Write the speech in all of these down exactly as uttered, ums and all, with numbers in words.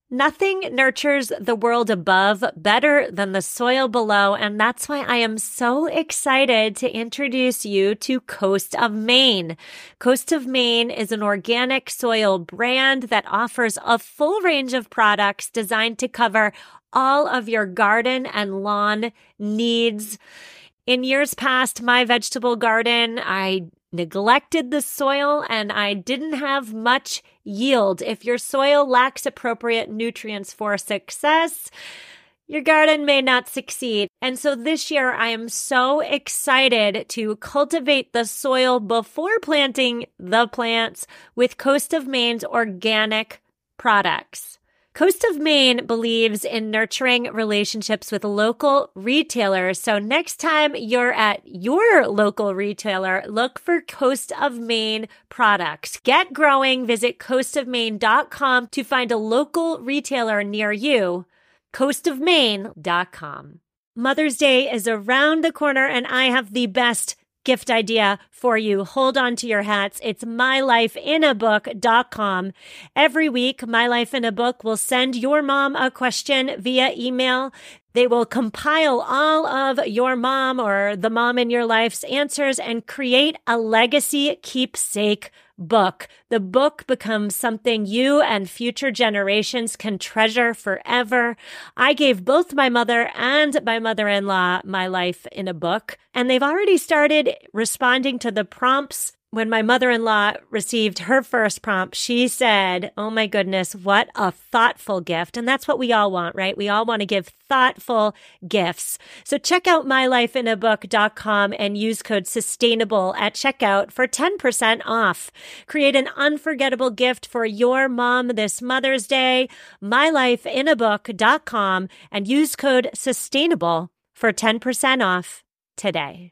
Nothing nurtures the world above better than the soil below, and that's why I am so excited to introduce you to Coast of Maine. Coast of Maine is an organic soil brand that offers a full range of products designed to cover all of your garden and lawn needs. In years past, my vegetable garden, I neglected the soil and I didn't have much yield. If your soil lacks appropriate nutrients for success, your garden may not succeed. And so this year, I am so excited to cultivate the soil before planting the plants with Coast of Maine's organic products. Coast of Maine believes in nurturing relationships with local retailers. So next time you're at your local retailer, look for Coast of Maine products. Get growing. Visit coast of maine dot com to find a local retailer near you. coast of maine dot com. Mother's Day is around the corner and I have the best gift idea for you. Hold on to your hats. It's my life in a book dot com. Every week, My Life in a Book will send your mom a question via email. They will compile all of your mom or the mom in your life's answers and create a legacy keepsake book. The book becomes something you and future generations can treasure forever. I gave both my mother and my mother-in-law my life in a book, and they've already started responding to the prompts. When my mother-in-law received her first prompt, she said, "Oh my goodness, what a thoughtful gift." And that's what we all want, right? We all want to give thoughtful gifts. So check out my life in a book dot com and use code SUSTAINABLE at checkout for ten percent off. Create an unforgettable gift for your mom this Mother's Day. my life in a book dot com and use code SUSTAINABLE for ten percent off today.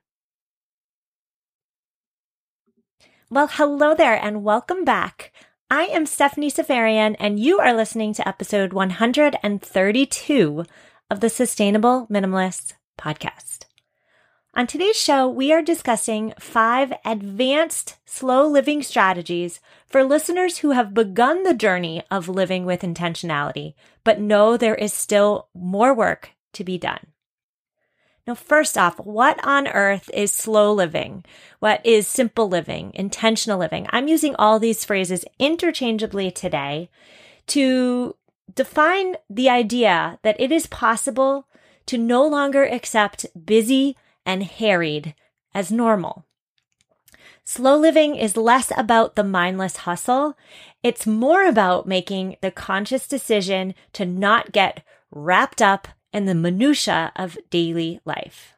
Well, hello there and welcome back. I am Stephanie Safarian and you are listening to episode one hundred thirty-two of the Sustainable Minimalists podcast. On today's show, we are discussing five advanced slow living strategies for listeners who have begun the journey of living with intentionality, but know there is still more work to be done. Now, first off, what on earth is slow living? What is simple living, intentional living? I'm using all these phrases interchangeably today to define the idea that it is possible to no longer accept busy and harried as normal. Slow living is less about the mindless hustle. It's more about making the conscious decision to not get wrapped up and the minutia of daily life.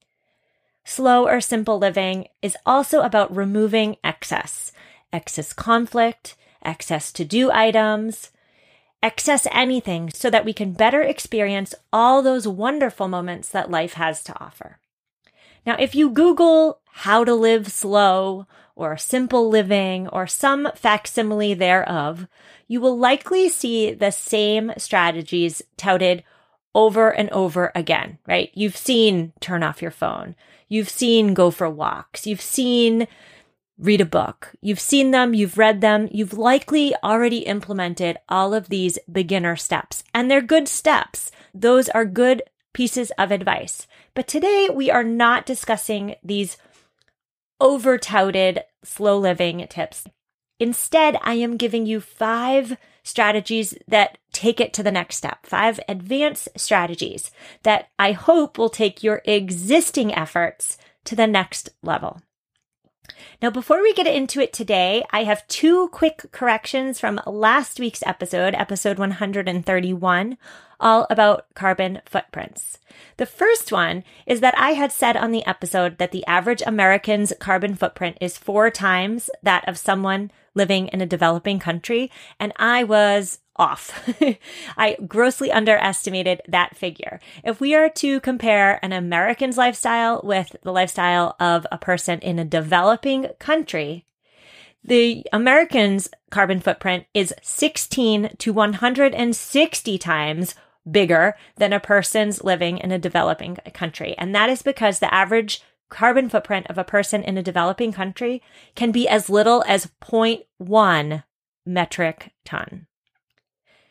Slow or simple living is also about removing excess, excess conflict, excess to-do items, excess anything so that we can better experience all those wonderful moments that life has to offer. Now, if you Google how to live slow or simple living or some facsimile thereof, you will likely see the same strategies touted over and over again, right? You've seen turn off your phone. You've seen go for walks. You've seen read a book. You've seen them. You've read them. You've likely already implemented all of these beginner steps, and they're good steps. Those are good pieces of advice. But today we are not discussing these over-touted slow living tips. Instead, I am giving you five strategies that take it to the next step, five advanced strategies that I hope will take your existing efforts to the next level. Now, before we get into it today, I have two quick corrections from last week's episode, episode one hundred thirty-one, all about carbon footprints. The first one is that I had said on the episode that the average American's carbon footprint is four times that of someone living in a developing country, and I was off. I grossly underestimated that figure. If we are to compare an American's lifestyle with the lifestyle of a person in a developing country, the American's carbon footprint is sixteen to one hundred sixty times bigger than a person's living in a developing country. And that is because the average carbon footprint of a person in a developing country can be as little as zero point one metric ton.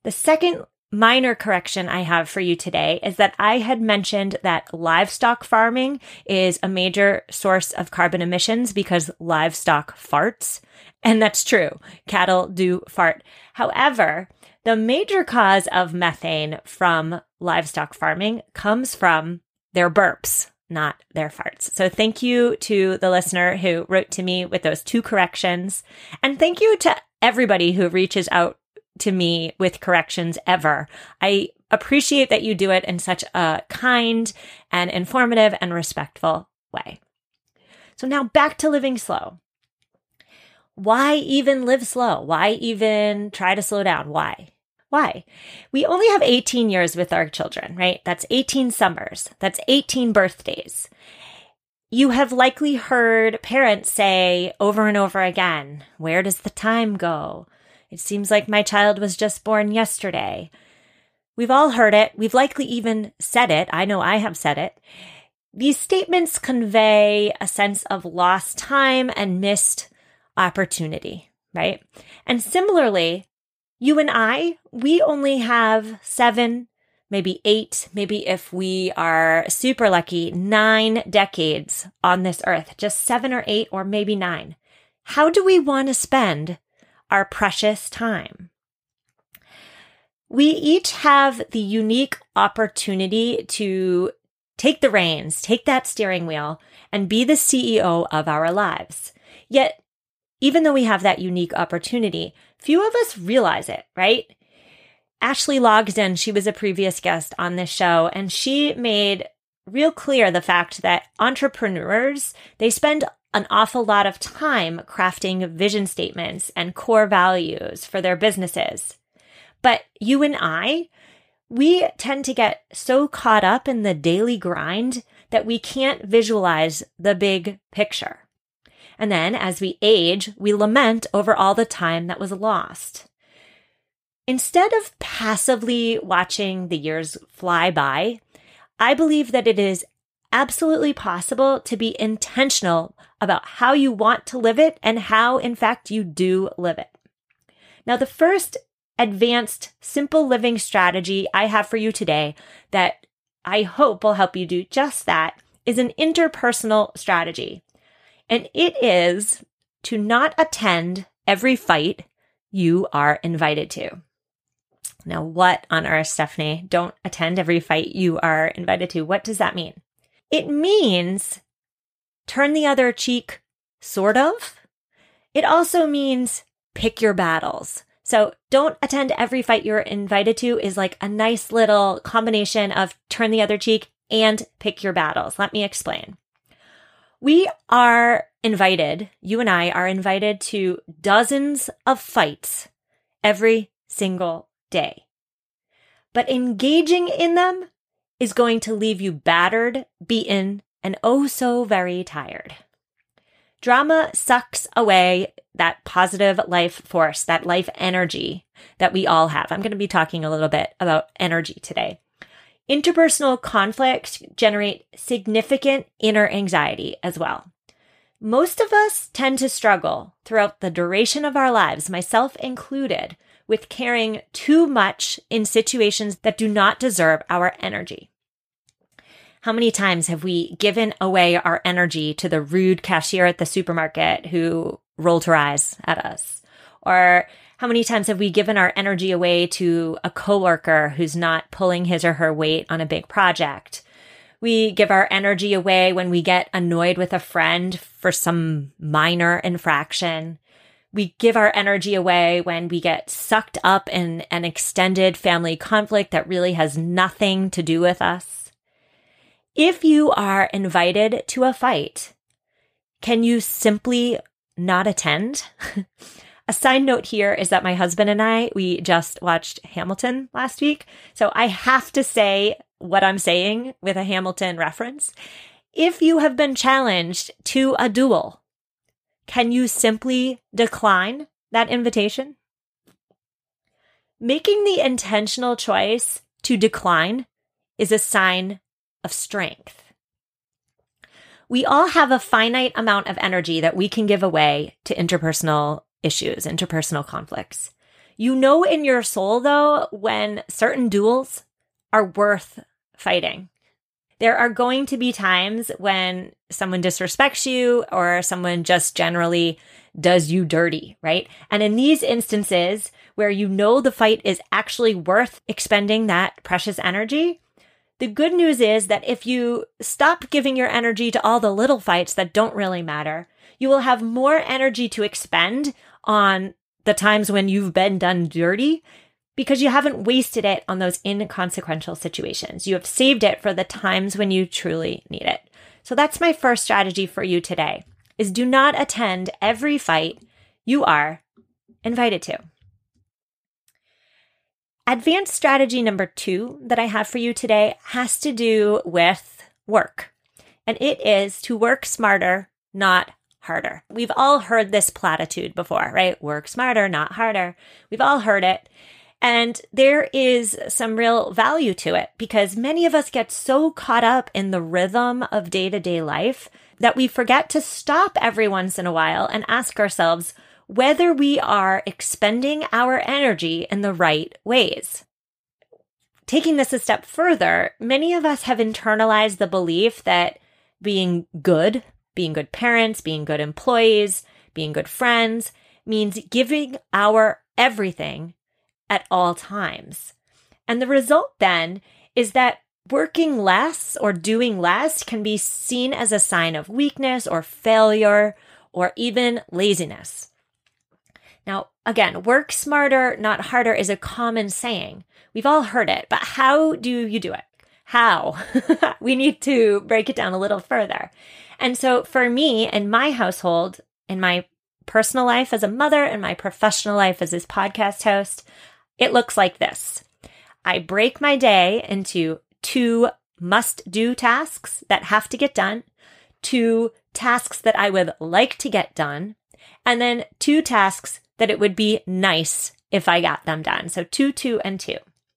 The second minor correction I have for you today is that I had mentioned that livestock farming is a major source of carbon emissions because livestock farts. And that's true. Cattle do fart. However, the major cause of methane from livestock farming comes from their burps, not their farts. So thank you to the listener who wrote to me with those two corrections. And thank you to everybody who reaches out to me with corrections ever. I appreciate that you do it in such a kind and informative and respectful way. So now back to living slow. Why even live slow? Why even try to slow down? Why? Why? We only have eighteen years with our children, right? That's eighteen summers. That's eighteen birthdays. You have likely heard parents say over and over again, where does the time go? It seems like my child was just born yesterday. We've all heard it. We've likely even said it. I know I have said it. These statements convey a sense of lost time and missed opportunity, right? And similarly, you and I, we only have seven, maybe eight, maybe if we are super lucky, nine decades on this earth, just seven or eight or maybe nine. How do we want to spend our precious time? We each have the unique opportunity to take the reins, take that steering wheel, and be the C E O of our lives. Yet, even though we have that unique opportunity, few of us realize it, right? Ashley Logsdon, she was a previous guest on this show, and she made real clear the fact that entrepreneurs, they spend an awful lot of time crafting vision statements and core values for their businesses. But you and I, we tend to get so caught up in the daily grind that we can't visualize the big picture. And then as we age, we lament over all the time that was lost. Instead of passively watching the years fly by, I believe that it is absolutely possible to be intentional about how you want to live it and how, in fact, you do live it. Now, the first advanced, simple living strategy I have for you today that I hope will help you do just that is an interpersonal strategy. And it is to not attend every fight you are invited to. Now, what on earth, Stephanie? Don't attend every fight you are invited to. What does that mean? It means turn the other cheek, sort of. It also means pick your battles. So don't attend every fight you're invited to is like a nice little combination of turn the other cheek and pick your battles. Let me explain. We are invited, you and I are invited to dozens of fights every single day. But engaging in them is going to leave you battered, beaten, and oh so very tired. Drama sucks away that positive life force, that life energy that we all have. I'm going to be talking a little bit about energy today. Interpersonal conflicts generate significant inner anxiety as well. Most of us tend to struggle throughout the duration of our lives, myself included, with caring too much in situations that do not deserve our energy. How many times have we given away our energy to the rude cashier at the supermarket who rolled her eyes at us? Or how many times have we given our energy away to a coworker who's not pulling his or her weight on a big project? We give our energy away when we get annoyed with a friend for some minor infraction. We give our energy away when we get sucked up in an extended family conflict that really has nothing to do with us. If you are invited to a fight, can you simply not attend? A side note here is that my husband and I, we just watched Hamilton last week. So I have to say what I'm saying with a Hamilton reference. If you have been challenged to a duel, can you simply decline that invitation? Making the intentional choice to decline is a sign of strength. We all have a finite amount of energy that we can give away to interpersonal issues, interpersonal conflicts. You know in your soul, though, when certain duels are worth fighting. There are going to be times when someone disrespects you or someone just generally does you dirty, right? And in these instances where you know the fight is actually worth expending that precious energy, the good news is that if you stop giving your energy to all the little fights that don't really matter, you will have more energy to expend on the times when you've been done dirty, because you haven't wasted it on those inconsequential situations. You have saved it for the times when you truly need it. So that's my first strategy for you today, is do not attend every fight you are invited to. Advanced strategy number two that I have for you today has to do with work. And it is to work smarter, not harder. We've all heard this platitude before, right? Work smarter, not harder. We've all heard it. And there is some real value to it because many of us get so caught up in the rhythm of day-to-day life that we forget to stop every once in a while and ask ourselves whether we are expending our energy in the right ways. Taking this a step further, many of us have internalized the belief that being good, being good parents, being good employees, being good friends means giving our everything at all times. And the result then is that working less or doing less can be seen as a sign of weakness or failure or even laziness. Now, again, work smarter, not harder is a common saying. We've all heard it, but how do you do it? How? We need to break it down a little further. And so for me, in my household, in my personal life as a mother and my professional life as this podcast host, it looks like this. I break my day into two must-do tasks that have to get done, two tasks that I would like to get done, and then two tasks that it would be nice if I got them done. So two, two, and two.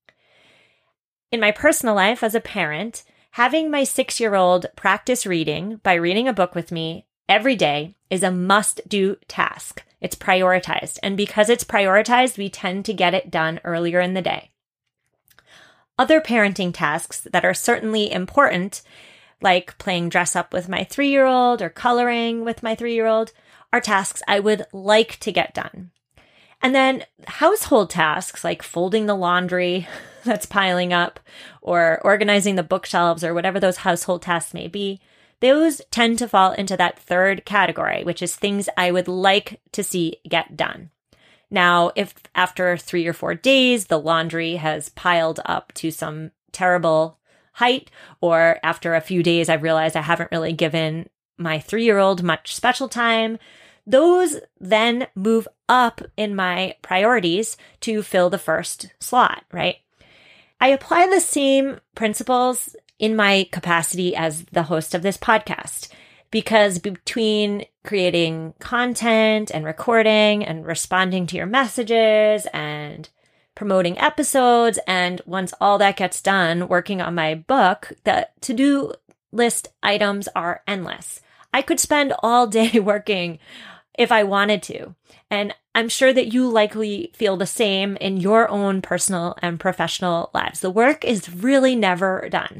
In my personal life as a parent, having my six-year-old practice reading by reading a book with me every day is a must-do task. It's prioritized. And because it's prioritized, we tend to get it done earlier in the day. Other parenting tasks that are certainly important, like playing dress up with my three-year-old or coloring with my three-year-old, are tasks I would like to get done. And then household tasks like folding the laundry that's piling up or organizing the bookshelves or whatever those household tasks may be, those tend to fall into that third category, which is things I would like to see get done. Now, if after three or four days, the laundry has piled up to some terrible height, or after a few days, I've realized I haven't really given my three-year-old much special time, those then move up in my priorities to fill the first slot, right? I apply the same principles in my capacity as the host of this podcast, because between creating content and recording and responding to your messages and promoting episodes, and once all that gets done, working on my book, the to-do list items are endless. I could spend all day working if I wanted to. And I'm sure that you likely feel the same in your own personal and professional lives. The work is really never done.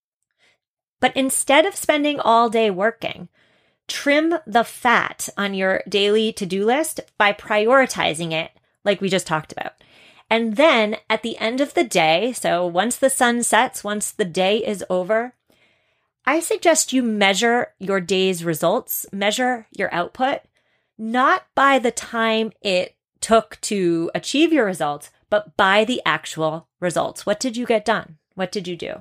But instead of spending all day working, trim the fat on your daily to-do list by prioritizing it like we just talked about. And then at the end of the day, so once the sun sets, once the day is over, I suggest you measure your day's results, measure your output, not by the time it took to achieve your results, but by the actual results. What did you get done? What did you do?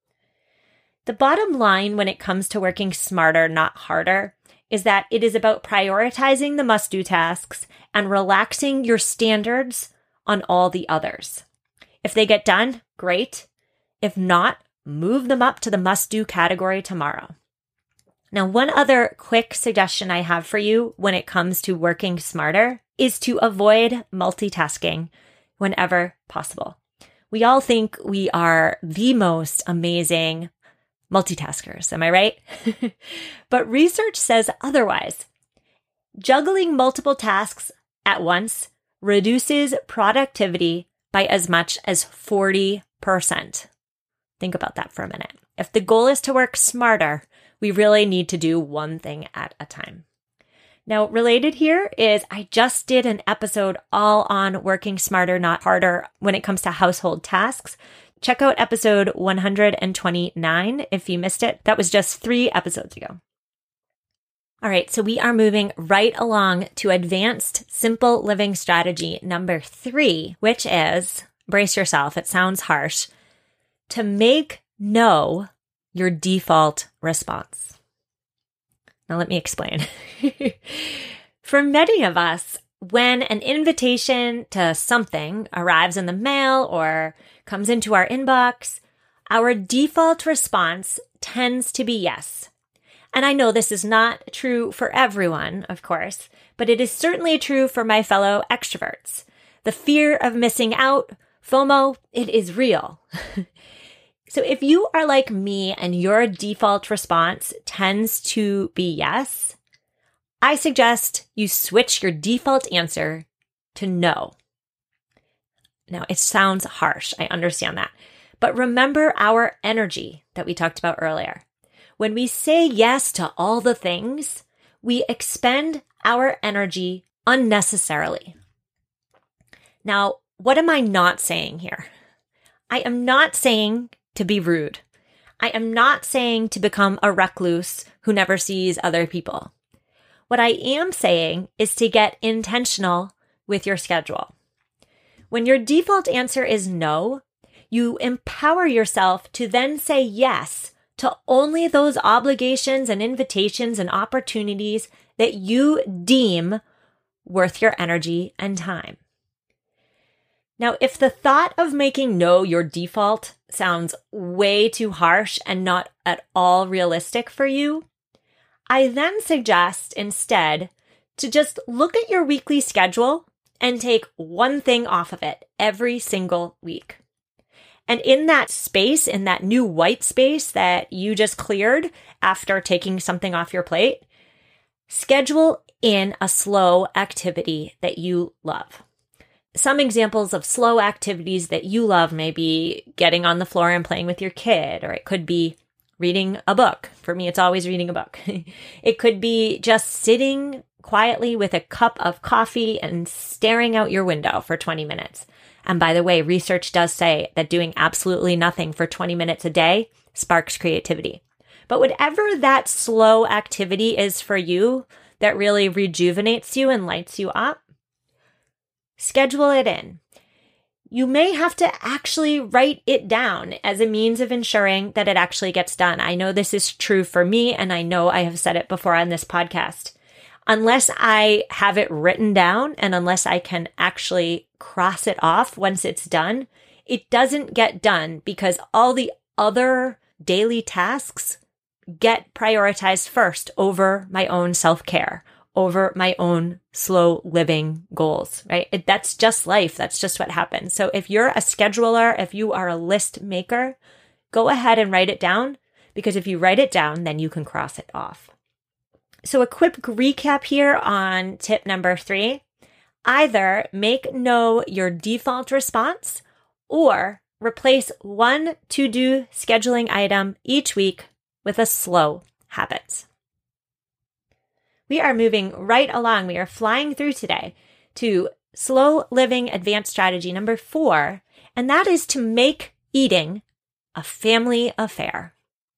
The bottom line when it comes to working smarter, not harder, is that it is about prioritizing the must-do tasks and relaxing your standards on all the others. If they get done, great. If not, move them up to the must-do category tomorrow. Now, one other quick suggestion I have for you when it comes to working smarter is to avoid multitasking whenever possible. We all think we are the most amazing multitaskers, am I right? But research says otherwise. Juggling multiple tasks at once reduces productivity by as much as forty percent. Think about that for a minute. If the goal is to work smarter, we really need to do one thing at a time. Now, related here is I just did an episode all on working smarter, not harder when it comes to household tasks. Check out episode one hundred twenty-nine if you missed it. That was just three episodes ago. All right, so we are moving right along to advanced simple living strategy number three, which is, brace yourself, it sounds harsh, to make no your default response. Now, let me explain. For many of us, when an invitation to something arrives in the mail or comes into our inbox, our default response tends to be yes. And I know this is not true for everyone, of course, but it is certainly true for my fellow extroverts. The fear of missing out, FOMO, it is real. So if you are like me and your default response tends to be yes, I suggest you switch your default answer to no. Now, it sounds harsh. I understand that. But remember our energy that we talked about earlier. When we say yes to all the things, we expend our energy unnecessarily. Now, what am I not saying here? I am not saying to be rude. I am not saying to become a recluse who never sees other people. What I am saying is to get intentional with your schedule. When your default answer is no, you empower yourself to then say yes to only those obligations and invitations and opportunities that you deem worth your energy and time. Now, if the thought of making no your default sounds way too harsh and not at all realistic for you, I then suggest instead to just look at your weekly schedule and take one thing off of it every single week. And in that space, in that new white space that you just cleared after taking something off your plate, schedule in a slow activity that you love. Some examples of slow activities that you love may be getting on the floor and playing with your kid, or it could be reading a book. For me, it's always reading a book. It could be just sitting quietly with a cup of coffee and staring out your window for twenty minutes. And by the way, research does say that doing absolutely nothing for twenty minutes a day sparks creativity. But whatever that slow activity is for you that really rejuvenates you and lights you up, schedule it in. You may have to actually write it down as a means of ensuring that it actually gets done. I know this is true for me, and I know I have said it before on this podcast. Unless I have it written down and unless I can actually cross it off once it's done, it doesn't get done because all the other daily tasks get prioritized first over my own self-care, over my own slow living goals, right? It, that's just life. That's just what happens. So if you're a scheduler, if you are a list maker, go ahead and write it down, because if you write it down, then you can cross it off. So a quick recap here on tip number three. Either make no your default response or replace one to-do scheduling item each week with a slow habit. We are moving right along. We are flying through today to slow living advanced strategy number four, and that is to make eating a family affair.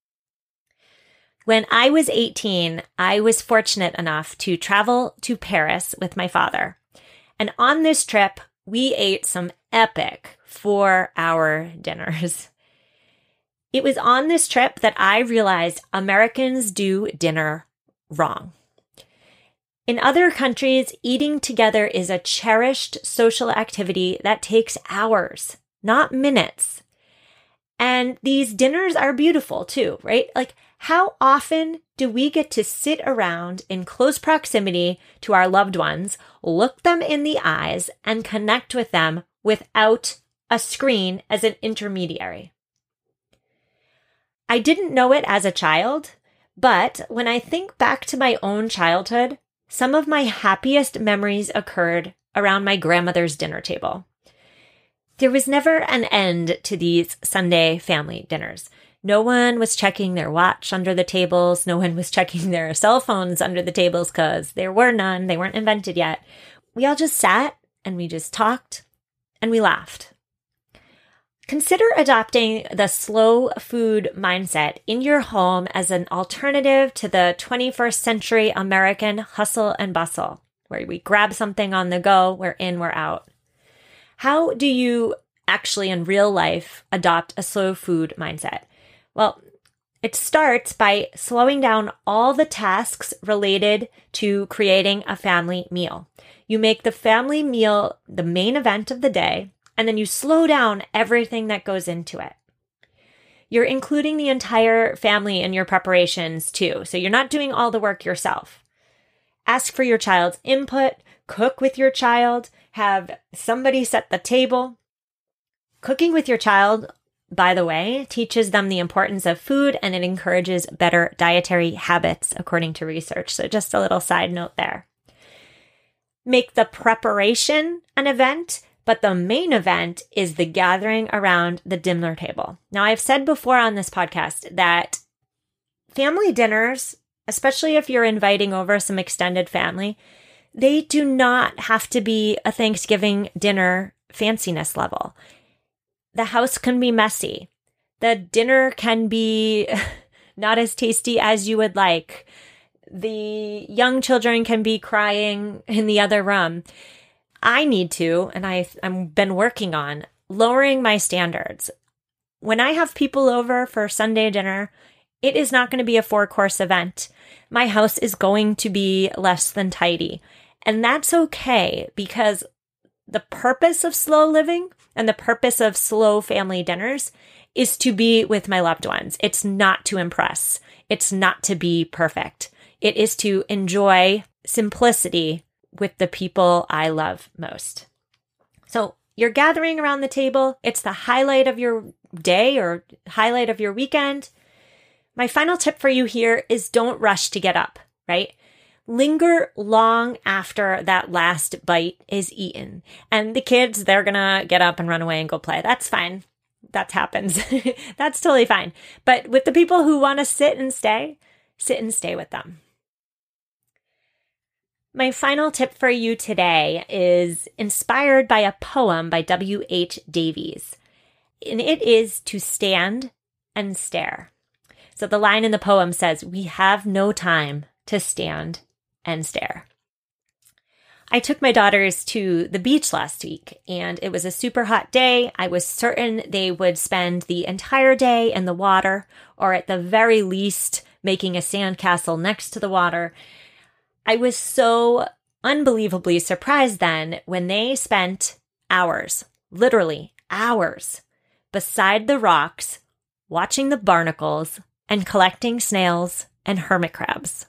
When I was eighteen, I was fortunate enough to travel to Paris with my father. And on this trip, we ate some epic four-hour dinners. It was on this trip that I realized Americans do dinner wrong. In other countries, eating together is a cherished social activity that takes hours, not minutes. And these dinners are beautiful too, right? Like, how often do we get to sit around in close proximity to our loved ones, look them in the eyes, and connect with them without a screen as an intermediary? I didn't know it as a child, but when I think back to my own childhood, some of my happiest memories occurred around my grandmother's dinner table. There was never an end to these Sunday family dinners. No one was checking their watch under the tables. No one was checking their cell phones under the tables because there were none. They weren't invented yet. We all just sat and we just talked and we laughed. Consider adopting the slow food mindset in your home as an alternative to the twenty-first century American hustle and bustle, where we grab something on the go, we're in, we're out. How do you actually in real life adopt a slow food mindset? Well, it starts by slowing down all the tasks related to creating a family meal. You make the family meal the main event of the day, and then you slow down everything that goes into it. You're including the entire family in your preparations too, so you're not doing all the work yourself. Ask for your child's input, cook with your child, have somebody set the table. Cooking with your child, by the way, teaches them the importance of food and it encourages better dietary habits, according to research. So just a little side note there. Make the preparation an event, but the main event is the gathering around the dinner table. Now, I've said before on this podcast that family dinners, especially if you're inviting over some extended family, they do not have to be a Thanksgiving dinner fanciness level. The house can be messy. The dinner can be not as tasty as you would like. The young children can be crying in the other room. I need to, and I've, I've been working on lowering my standards. When I have people over for Sunday dinner, it is not going to be a four-course event. My house is going to be less than tidy. And that's okay, because the purpose of slow living and the purpose of slow family dinners is to be with my loved ones. It's not to impress. It's not to be perfect. It is to enjoy simplicity with the people I love most. So you're gathering around the table. It's the highlight of your day or highlight of your weekend. My final tip for you here is don't rush to get up, right? Linger long after that last bite is eaten. And the kids, they're going to get up and run away and go play. That's fine. That happens. That's totally fine. But with the people who want to sit and stay, sit and stay with them. My final tip for you today is inspired by a poem by W H Davies, and it is to stand and stare. So the line in the poem says, "We have no time to stand and stare." I took my daughters to the beach last week, and it was a super hot day. I was certain they would spend the entire day in the water, or at the very least, making a sandcastle next to the water. I was so unbelievably surprised then when they spent hours, literally hours, beside the rocks, watching the barnacles and collecting snails and hermit crabs.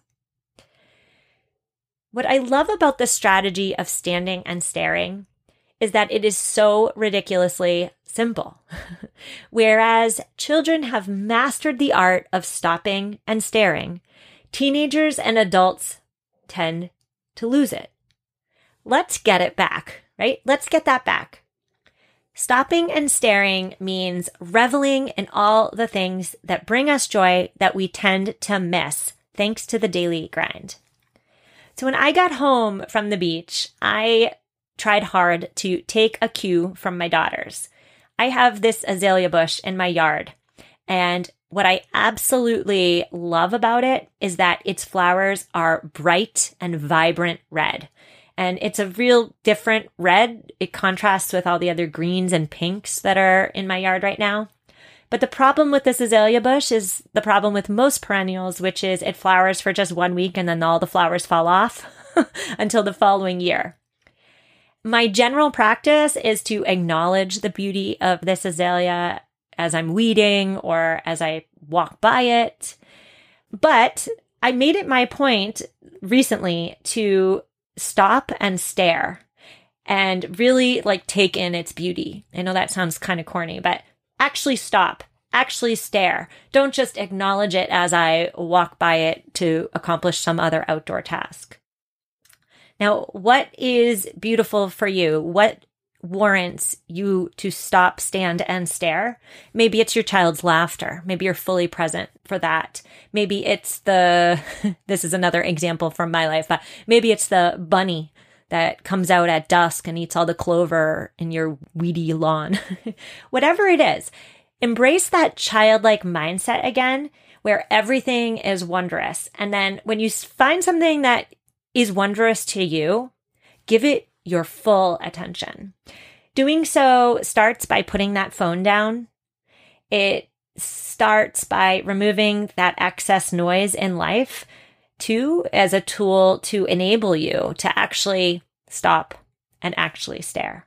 What I love about the strategy of standing and staring is that it is so ridiculously simple. Whereas children have mastered the art of stopping and staring, teenagers and adults tend to lose it. Let's get it back, right? Let's get that back. Stopping and staring means reveling in all the things that bring us joy that we tend to miss thanks to the daily grind. So when I got home from the beach, I tried hard to take a cue from my daughters. I have this azalea bush in my yard, and what I absolutely love about it is that its flowers are bright and vibrant red. And it's a real different red. It contrasts with all the other greens and pinks that are in my yard right now. But the problem with this azalea bush is the problem with most perennials, which is it flowers for just one week and then all the flowers fall off until the following year. My general practice is to acknowledge the beauty of this azalea as I'm weeding or as I walk by it. But I made it my point recently to stop and stare and really like take in its beauty. I know that sounds kind of corny, but actually stop, actually stare. Don't just acknowledge it as I walk by it to accomplish some other outdoor task. Now, what is beautiful for you? What warrants you to stop, stand, and stare? Maybe it's your child's laughter. Maybe you're fully present for that. Maybe it's the, this is another example from my life, but maybe it's the bunny that comes out at dusk and eats all the clover in your weedy lawn. Whatever it is, embrace that childlike mindset again, where everything is wondrous. And then when you find something that is wondrous to you, give it your full attention. Doing so starts by putting that phone down. It starts by removing that excess noise in life, too, as a tool to enable you to actually stop and actually stare.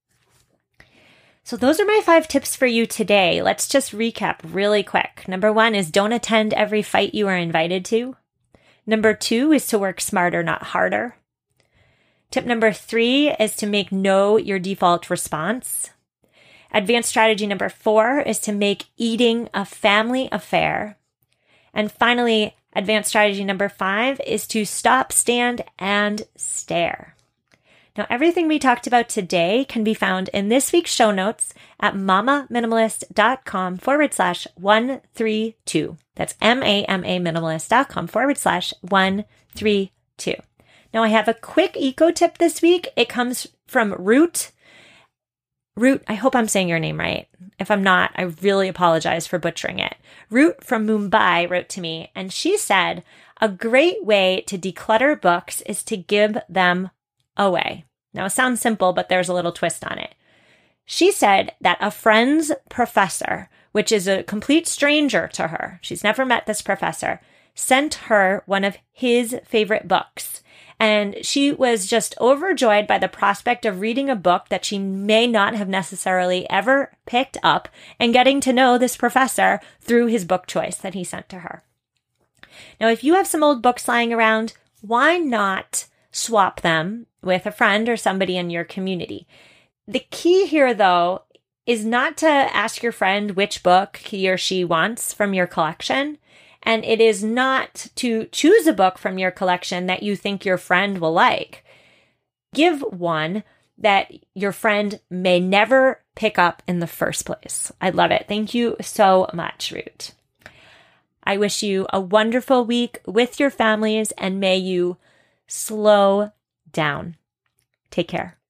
So those are my five tips for you today. Let's just recap really quick. Number one is don't attend every fight you are invited to. Number two is to work smarter, not harder. Tip number three is to make no your default response. Advanced strategy number four is to make eating a family affair. And finally, advanced strategy number five is to stop, stand, and stare. Now, everything we talked about today can be found in this week's show notes at mamaminimalist.com forward slash 132. That's M-A-M-A minimalist.com forward slash 132. Now, I have a quick eco tip this week. It comes from Root. Root, I hope I'm saying your name right. If I'm not, I really apologize for butchering it. Root from Mumbai wrote to me, and she said, a great way to declutter books is to give them away. Now, it sounds simple, but there's a little twist on it. She said that a friend's professor, which is a complete stranger to her, she's never met this professor, sent her one of his favorite books. And she was just overjoyed by the prospect of reading a book that she may not have necessarily ever picked up and getting to know this professor through his book choice that he sent to her. Now, if you have some old books lying around, why not swap them with a friend or somebody in your community? The key here, though, is not to ask your friend which book he or she wants from your collection. And it is not to choose a book from your collection that you think your friend will like. Give one that your friend may never pick up in the first place. I love it. Thank you so much, Root. I wish you a wonderful week with your families, and may you slow down. Take care.